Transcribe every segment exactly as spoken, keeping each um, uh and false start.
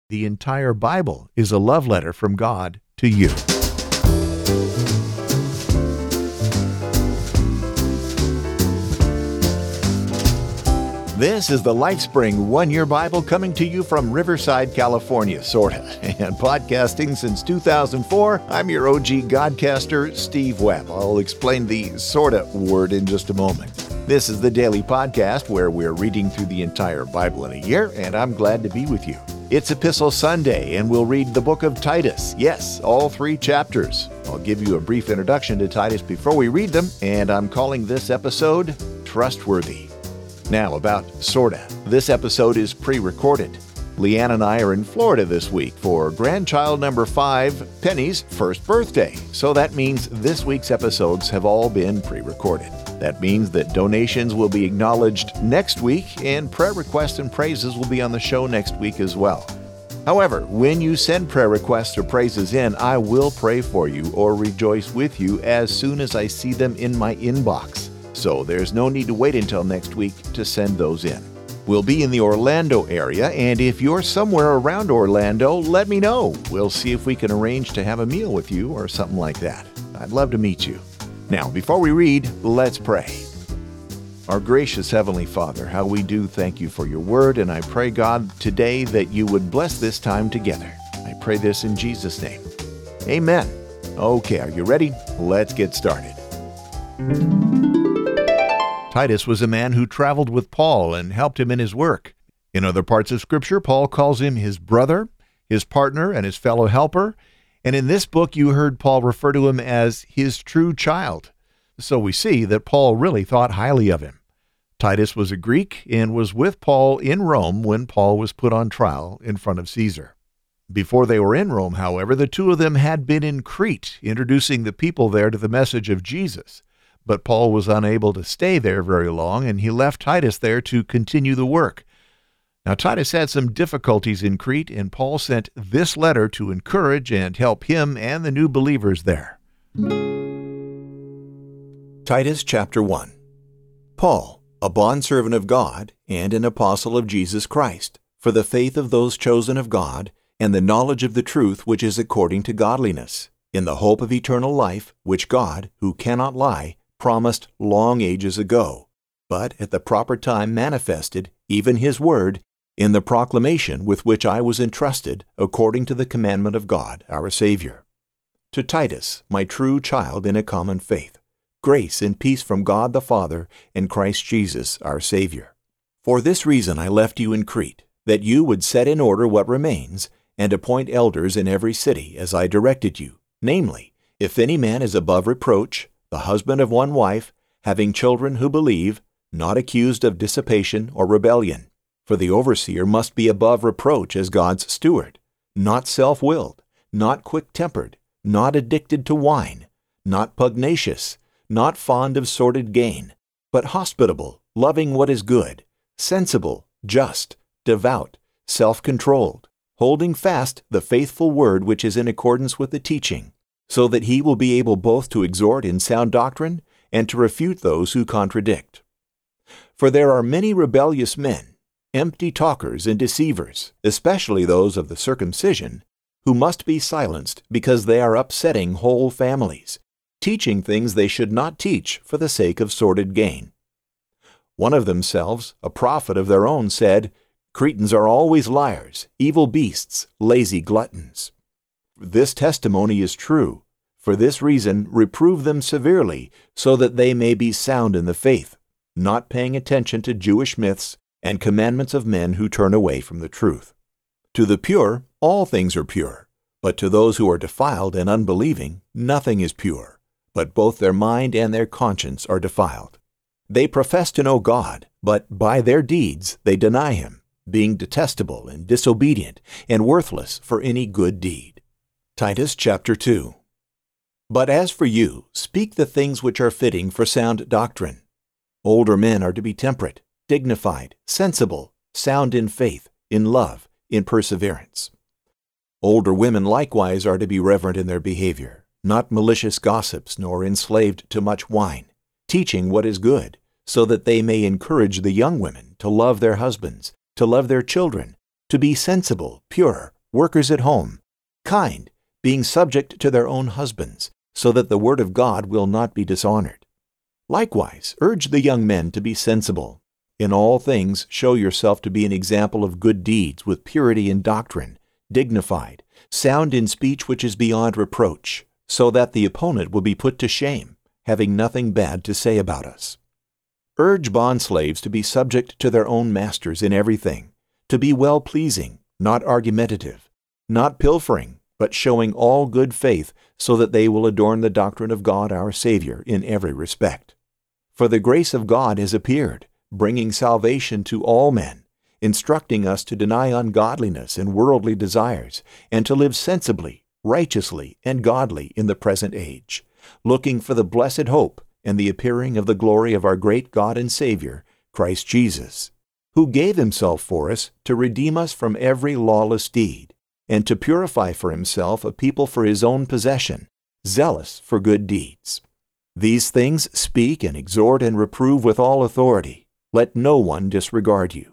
The entire Bible is a love letter from God to you. This is the LifeSpring One-Year Bible coming to you from Riverside, California, sorta, and podcasting since two thousand four. I'm your O G Godcaster, Steve Webb. I'll explain the sorta word in just a moment. This is the daily podcast where we're reading through the entire Bible in a year, and I'm glad to be with you. It's Epistle Sunday, and we'll read the book of Titus. Yes, all three chapters. I'll give you a brief introduction to Titus before we read them, and I'm calling this episode Trustworthy. Now, about sorta. This episode is pre-recorded. Leanne and I are in Florida this week for grandchild number five, Penny's first birthday. So that means this week's episodes have all been pre-recorded. That means that donations will be acknowledged next week, and prayer requests and praises will be on the show next week as well. However, when you send prayer requests or praises in, I will pray for you or rejoice with you as soon as I see them in my inbox. So there's no need to wait until next week to send those in. We'll be in the Orlando area, and if you're somewhere around Orlando, let me know. We'll see if we can arrange to have a meal with you or something like that. I'd love to meet you. Now, before we read, let's pray. Our gracious Heavenly Father, how we do thank you for your word, and I pray, God, today that you would bless this time together. I pray this in Jesus' name. Amen. Okay, are you ready? Let's get started. Titus was a man who traveled with Paul and helped him in his work. In other parts of Scripture, Paul calls him his brother, his partner, and his fellow helper. And in this book, you heard Paul refer to him as his true child. So we see that Paul really thought highly of him. Titus was a Greek and was with Paul in Rome when Paul was put on trial in front of Caesar. Before they were in Rome, however, the two of them had been in Crete, introducing the people there to the message of Jesus. But Paul was unable to stay there very long, and he left Titus there to continue the work. Now, Titus had some difficulties in Crete, and Paul sent this letter to encourage and help him and the new believers there. Titus chapter one. Paul, a bondservant of God and an apostle of Jesus Christ, for the faith of those chosen of God and the knowledge of the truth which is according to godliness, in the hope of eternal life, which God, who cannot lie, promised long ages ago, but at the proper time manifested, even his word, in the proclamation with which I was entrusted according to the commandment of God, our Savior. To Titus, my true child in a common faith, grace and peace from God the Father and Christ Jesus, our Savior. For this reason I left you in Crete, that you would set in order what remains, and appoint elders in every city, as I directed you, namely, if any man is above reproach, the husband of one wife, having children who believe, not accused of dissipation or rebellion. For the overseer must be above reproach as God's steward, not self-willed, not quick-tempered, not addicted to wine, not pugnacious, not fond of sordid gain, but hospitable, loving what is good, sensible, just, devout, self-controlled, holding fast the faithful word which is in accordance with the teaching, so that he will be able both to exhort in sound doctrine and to refute those who contradict. For there are many rebellious men, empty talkers and deceivers, especially those of the circumcision, who must be silenced because they are upsetting whole families, teaching things they should not teach for the sake of sordid gain. One of themselves, a prophet of their own, said, Cretans are always liars, evil beasts, lazy gluttons. This testimony is true. For this reason, reprove them severely, so that they may be sound in the faith, not paying attention to Jewish myths and commandments of men who turn away from the truth. To the pure, all things are pure, but to those who are defiled and unbelieving, nothing is pure, but both their mind and their conscience are defiled. They profess to know God, but by their deeds they deny him, being detestable and disobedient and worthless for any good deed. Titus chapter two. But as for you, speak the things which are fitting for sound doctrine. Older men are to be temperate, dignified, sensible, sound in faith, in love, in perseverance. Older women likewise are to be reverent in their behavior, not malicious gossips, nor enslaved to much wine, teaching what is good, so that they may encourage the young women to love their husbands, to love their children, to be sensible, pure, workers at home, kind, being subject to their own husbands, so that the word of God will not be dishonored. Likewise, urge the young men to be sensible. In all things show yourself to be an example of good deeds with purity in doctrine, dignified, sound in speech which is beyond reproach, so that the opponent will be put to shame, having nothing bad to say about us. Urge bondslaves to be subject to their own masters in everything, to be well-pleasing, not argumentative, not pilfering, but showing all good faith, so that they will adorn the doctrine of God our Savior in every respect. For the grace of God has appeared, bringing salvation to all men, instructing us to deny ungodliness and worldly desires, and to live sensibly, righteously, and godly in the present age, looking for the blessed hope and the appearing of the glory of our great God and Savior, Christ Jesus, who gave himself for us to redeem us from every lawless deed, and to purify for himself a people for his own possession, zealous for good deeds. These things speak and exhort and reprove with all authority. Let no one disregard you.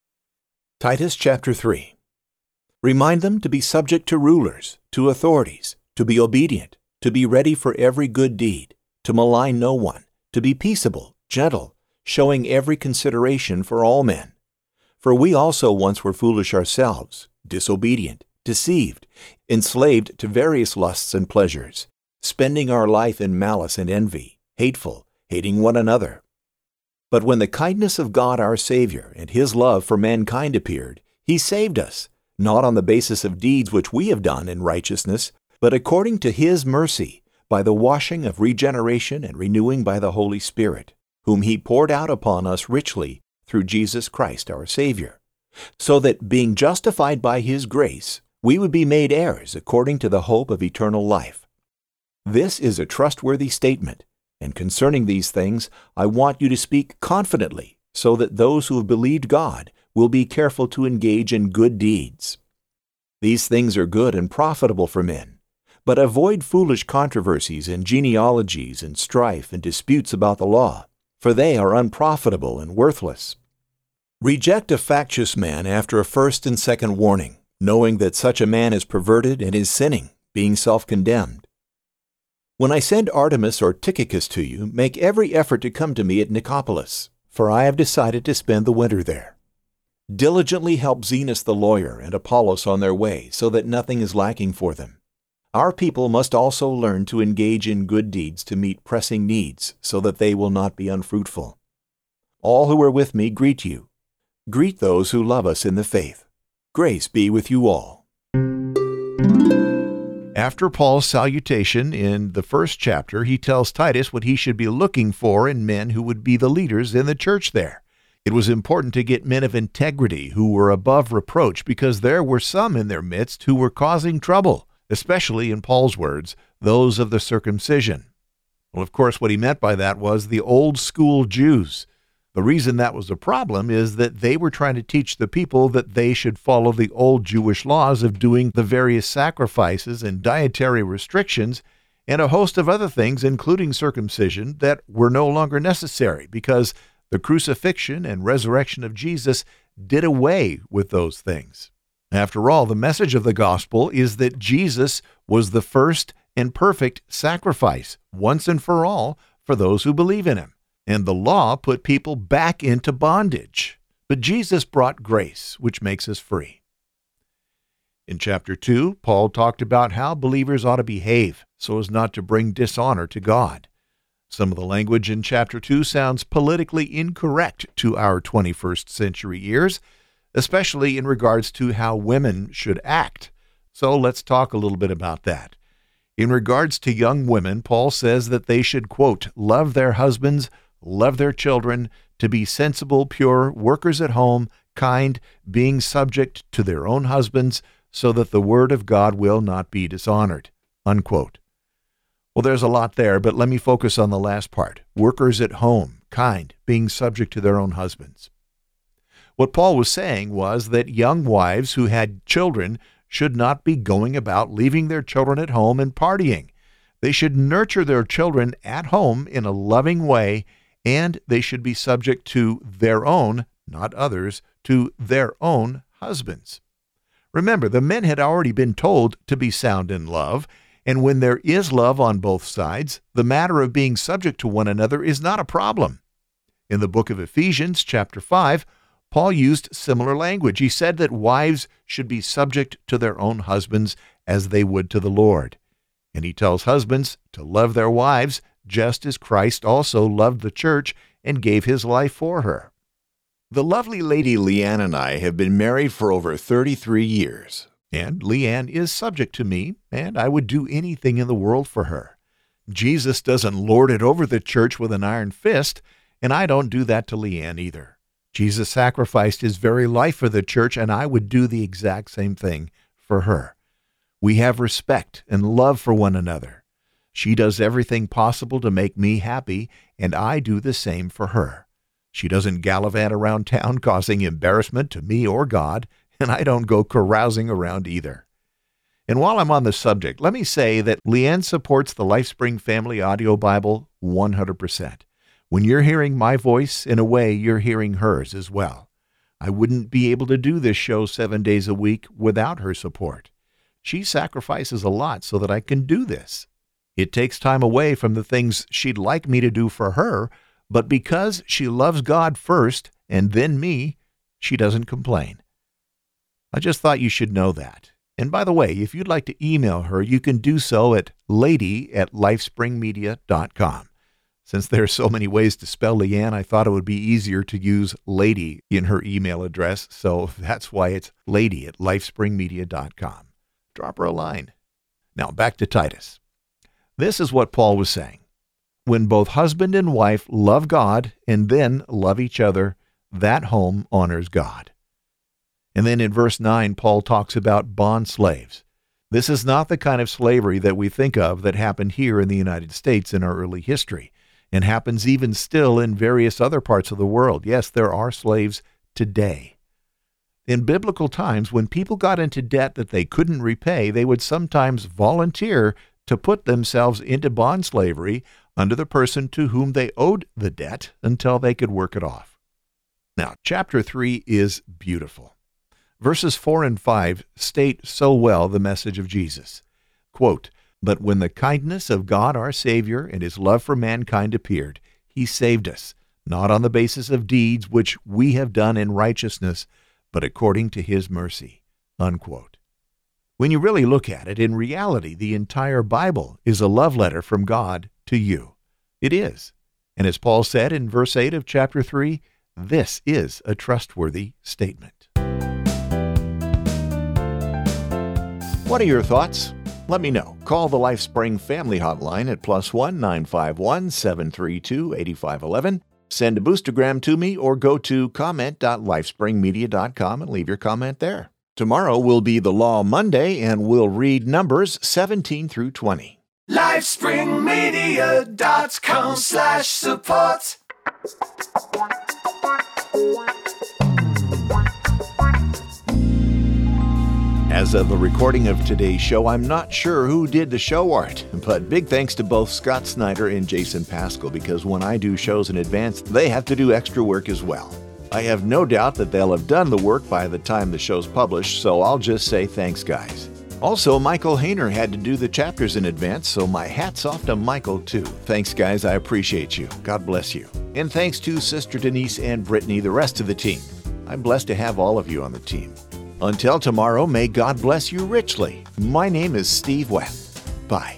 Titus chapter three. Remind them to be subject to rulers, to authorities, to be obedient, to be ready for every good deed, to malign no one, to be peaceable, gentle, showing every consideration for all men. For we also once were foolish ourselves, disobedient, deceived, enslaved to various lusts and pleasures, spending our life in malice and envy, hateful, hating one another. But when the kindness of God our Savior and his love for mankind appeared, he saved us, not on the basis of deeds which we have done in righteousness, but according to his mercy, by the washing of regeneration and renewing by the Holy Spirit, whom he poured out upon us richly through Jesus Christ our Savior, so that, being justified by his grace, we would be made heirs according to the hope of eternal life. This is a trustworthy statement, and concerning these things I want you to speak confidently, so that those who have believed God will be careful to engage in good deeds. These things are good and profitable for men, but avoid foolish controversies and genealogies and strife and disputes about the law, for they are unprofitable and worthless. Reject a factious man after a first and second warning, knowing that such a man is perverted and is sinning, being self-condemned. When I send Artemas or Tychicus to you, make every effort to come to me at Nicopolis, for I have decided to spend the winter there. Diligently help Zenas the lawyer and Apollos on their way, so that nothing is lacking for them. Our people must also learn to engage in good deeds to meet pressing needs, so that they will not be unfruitful. All who are with me greet you. Greet those who love us in the faith. Grace be with you all. After Paul's salutation in the first chapter, he tells Titus what he should be looking for in men who would be the leaders in the church there. It was important to get men of integrity who were above reproach, because there were some in their midst who were causing trouble, especially, in Paul's words, those of the circumcision. Well, of course, what he meant by that was the old school Jews. The reason that was a problem is that they were trying to teach the people that they should follow the old Jewish laws of doing the various sacrifices and dietary restrictions and a host of other things, including circumcision, that were no longer necessary because the crucifixion and resurrection of Jesus did away with those things. After all, the message of the gospel is that Jesus was the first and perfect sacrifice, once and for all, for those who believe in him. And the law put people back into bondage. But Jesus brought grace, which makes us free. In chapter two, Paul talked about how believers ought to behave so as not to bring dishonor to God. Some of the language in chapter two sounds politically incorrect to our twenty-first century ears, especially in regards to how women should act. So let's talk a little bit about that. In regards to young women, Paul says that they should, quote, love their husbands, love their children, to be sensible, pure, workers at home, kind, being subject to their own husbands, so that the word of God will not be dishonored, unquote. Well, there's a lot there, but let me focus on the last part. Workers at home, kind, being subject to their own husbands. What Paul was saying was that young wives who had children should not be going about leaving their children at home and partying. They should nurture their children at home in a loving way, and they should be subject to their own, not others, to their own husbands. Remember, the men had already been told to be sound in love, and when there is love on both sides, the matter of being subject to one another is not a problem. In the book of Ephesians, chapter five, Paul used similar language. He said that wives should be subject to their own husbands as they would to the Lord. And he tells husbands to love their wives just as Christ also loved the church and gave his life for her. The lovely lady Leanne and I have been married for over thirty-three years, and Leanne is subject to me, and I would do anything in the world for her. Jesus doesn't lord it over the church with an iron fist, and I don't do that to Leanne either. Jesus sacrificed his very life for the church, and I would do the exact same thing for her. We have respect and love for one another. She does everything possible to make me happy, and I do the same for her. She doesn't gallivant around town causing embarrassment to me or God, and I don't go carousing around either. And while I'm on the subject, let me say that Leanne supports the LifeSpring Family Audio Bible one hundred percent. When you're hearing my voice, in a way, you're hearing hers as well. I wouldn't be able to do this show seven days a week without her support. She sacrifices a lot so that I can do this. It takes time away from the things she'd like me to do for her, but because she loves God first and then me, she doesn't complain. I just thought you should know that. And by the way, if you'd like to email her, you can do so at lady at lifespringmedia dot com. Since there are so many ways to spell Leanne, I thought it would be easier to use lady in her email address, so that's why it's lady at lifespringmedia dot com. Drop her a line. Now back to Titus. This is what Paul was saying. When both husband and wife love God and then love each other, that home honors God. And then in verse nine, Paul talks about bond slaves. This is not the kind of slavery that we think of that happened here in the United States in our early history, and happens even still in various other parts of the world. Yes, there are slaves today. In biblical times, when people got into debt that they couldn't repay, they would sometimes volunteer to put themselves into bond slavery under the person to whom they owed the debt until they could work it off. Now, chapter three is beautiful. Verses four and five state so well the message of Jesus. Quote, "But when the kindness of God our Savior and his love for mankind appeared, he saved us, not on the basis of deeds which we have done in righteousness, but according to his mercy." Unquote. When you really look at it, in reality, the entire Bible is a love letter from God to you. It is. And as Paul said in verse eight of chapter three, this is a trustworthy statement. What are your thoughts? Let me know. Call the LifeSpring Family Hotline at plus one nine five one, seven three two, eight five one one. Send a boostergram to me or go to comment dot lifespringmedia dot com and leave your comment there. Tomorrow will be the Law Monday, and we'll read Numbers seventeen through twenty. lifespringmedia dot com slash support. As of the recording of today's show, I'm not sure who did the show art, but big thanks to both Scott Snyder and Jason Pascal, because when I do shows in advance, they have to do extra work as well. I have no doubt that they'll have done the work by the time the show's published, so I'll just say thanks, guys. Also, Michael Hayner had to do the chapters in advance, so my hat's off to Michael, too. Thanks, guys. I appreciate you. God bless you. And thanks to Sister Denise and Brittany, the rest of the team. I'm blessed to have all of you on the team. Until tomorrow, may God bless you richly. My name is Steve Webb. Bye.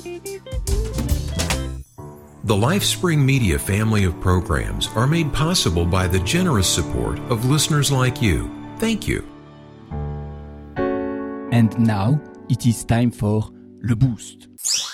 The LifeSpring Media family of programs are made possible by the generous support of listeners like you. Thank you. And now it is time for Le Boost.